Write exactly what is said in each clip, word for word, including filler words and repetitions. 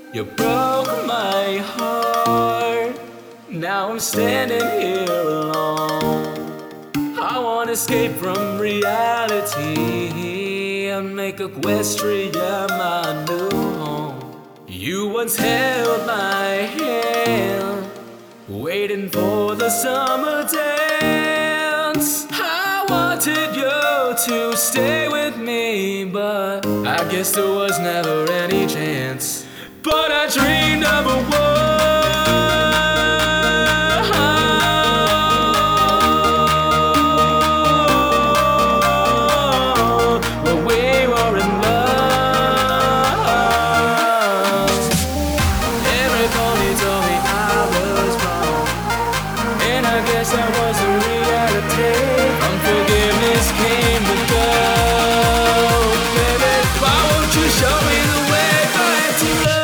You broke my heart. Now I'm standing here alone. I wanna escape from reality and make Equestria my new home. You once held my hand, waiting for the summer dance. I wanted you to stay with me, but I guess there was never any chance. But I dreamed of a world where we were in love. Everybody told me I was wrong, and I guess that was a reality. Unforgiveness came to go. Baby, why won't you show me the way back to love?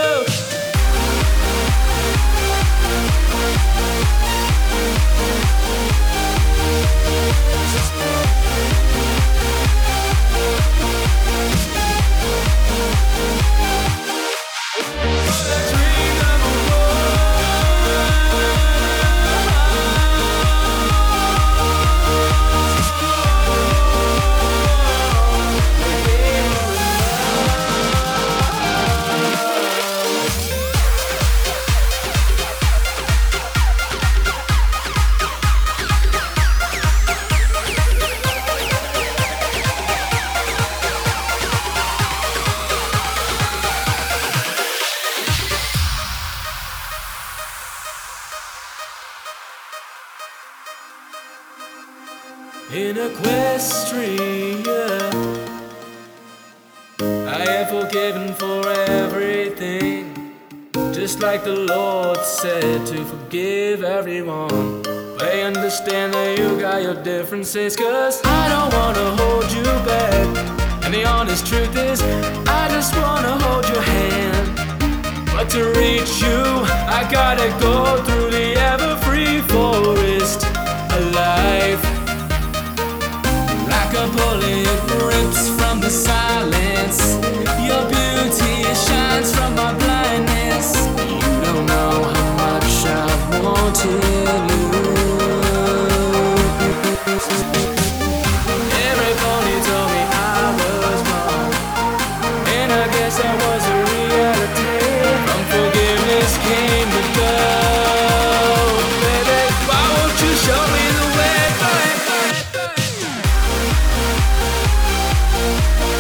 In Equestria, I am forgiven for everything, just like the Lord said to forgive everyone. I understand that you got your differences, cause I don't wanna hold you back. And the honest truth is, I just wanna hold your hand. But to reach you, I gotta go through the ever-free forest alive. Like a bullet rips from the silence, your beauty shines from my blindness. You don't know how much I've wanted you. Everybody told me I was wrong, and I guess that was a reality. Unforgiveness came to go. Baby, why won't you show me the way back?